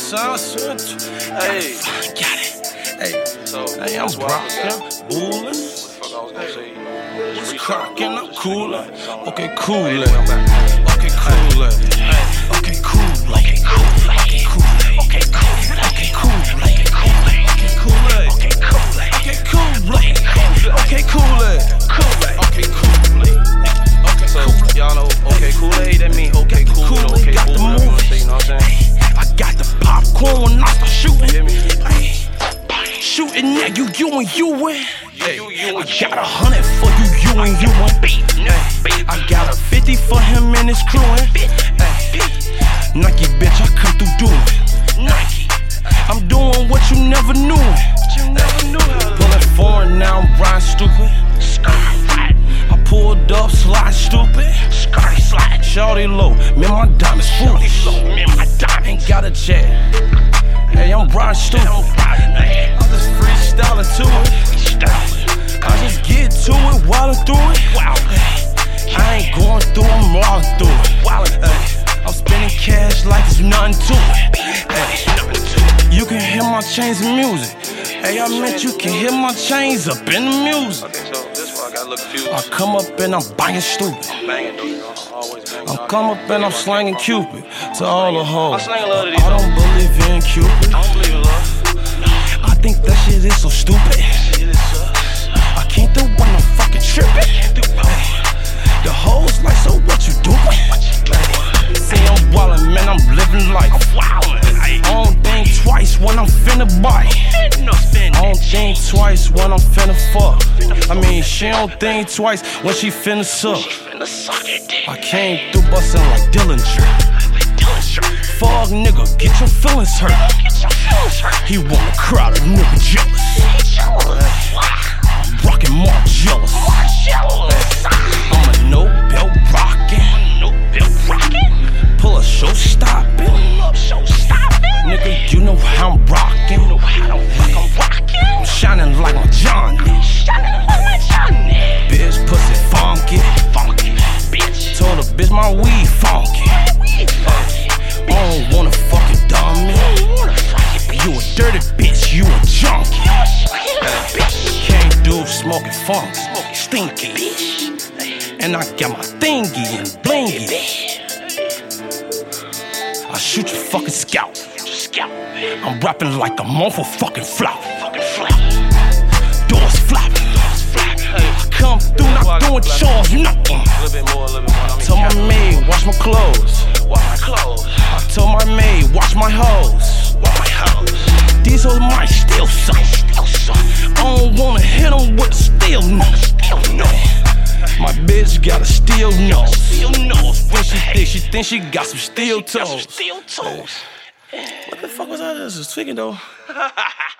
Hey, got it. Hey, so hey, I'm rockin', bullin'. what the fuck I was gonna say? What's crackin'? I'm coolin'. Okay, coolin'. I'm back. Okay, coolin'. Okay, coolin'. Okay, coolin'. Okay, coolin'. Okay, coolin'. Okay, coolin'. Okay, coolin'. Okay, coolin'. Okay, coolin'. Okay, coolin'. Okay, coolin'. Okay, coolin'. Okay, So coolin'. y'all know okay Kool-Aid, that mean okay cool, Kool-Aid, okay got cool, the whatever you wanna moves. say, you know what I'm saying? I got the popcorn when I start shooting. You hear me? Ay, shooting at you and you in. You I got 100 for you and you in. I got a 50 for him and his crew in. Nike bitch, I come through doing. Nike, I'm doing what you never knew. Pulling foreign now, I'm riding stupid. I pulled up, slide stupid. Shawty low, man, my diamonds foolish. Ain't got a jet. Hey, I'm riding stupid. I'm just freestyling to it. I just get to it while I'm through it. I ain't going through, I'm wildin' through it. I'm spending cash like it's nothing to it. You can hear my chains in music. Hey, I meant you can hear my chains up in the music. Okay, so this one I got a little confused. I come up and I'm banging stupid. Banging though, you know, always banging. I come up and I'm slanging Cupid to all the hoes. I slang a lot of these I don't believe in Cupid. I don't believe in love. I think that shit is so stupid. I can't do when I'm fucking tripping. The hoes like, so what you doing? See, I'm wildin', man, I'm living life. I don't think twice when I'm finna bite. I don't think twice when I'm finna fuck. I mean, she don't think twice when she finna suck. I came through bustin' like Dillinger. Fuck nigga, get your feelings hurt. He wanna crowd a nigga jealous. I'm rockin' Mark jealous. I'm a no belt rockin'. Pull a show stoppin'. Nigga, you know how I'm rockin'. I'm shining like my Johnny. Bitch, pussy funky. Told a bitch my weed funky. I don't wanna fucking dummy. You a dirty bitch, you a junkie. Can't do smoking funk, stinky. And I got my thingy and blingy. I shoot your fucking scalp. I'm rapping like a motherfucking flop. Doors flop. Come through, not doing chores, no. A little bit more. Tell my maid, wash my clothes. I told my maid, wash my hoes. These hoes might steal some. I don't wanna hit them with a steel nose. My bitch got a steel nose. When she thinks she got some steel toes. What the fuck was all this? It's tweaking though.